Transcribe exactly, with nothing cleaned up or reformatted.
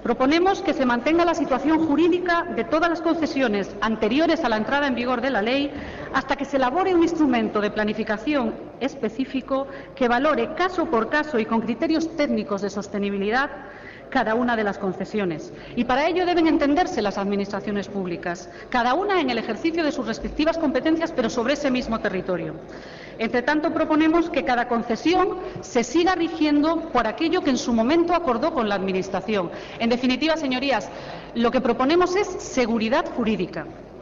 Proponemos que se mantenga la situación jurídica de todas las concesiones anteriores a la entrada en vigor de la ley hasta que se elabore un instrumento de planificación específico que valore caso por caso y con criterios técnicos de sostenibilidad cada una de las concesiones. Y para ello deben entenderse las administraciones públicas, cada una en el ejercicio de sus respectivas competencias, pero sobre ese mismo territorio. Entre tanto, proponemos que cada concesión se siga rigiendo por aquello que en su momento acordó con la Administración. En definitiva, señorías, lo que proponemos es seguridad jurídica.